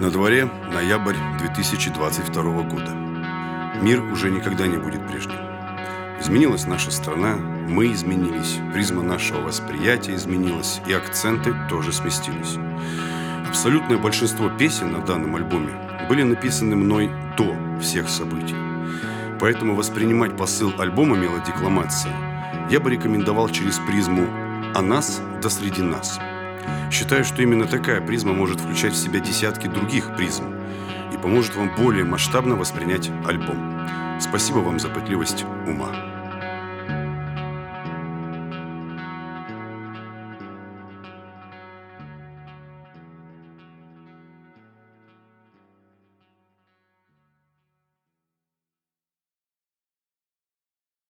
На дворе ноябрь 2022 года. Мир уже никогда не будет прежним. Изменилась наша страна, мы изменились, призма нашего восприятия изменилась, и акценты тоже сместились. Абсолютное большинство песен на данном альбоме были написаны мной до всех событий. Поэтому воспринимать посыл альбома «Мелодикламация» я бы рекомендовал через призму «О нас да среди нас». Считаю, что именно такая призма может включать в себя десятки других призм и поможет вам более масштабно воспринять альбом. Спасибо вам за пытливость ума.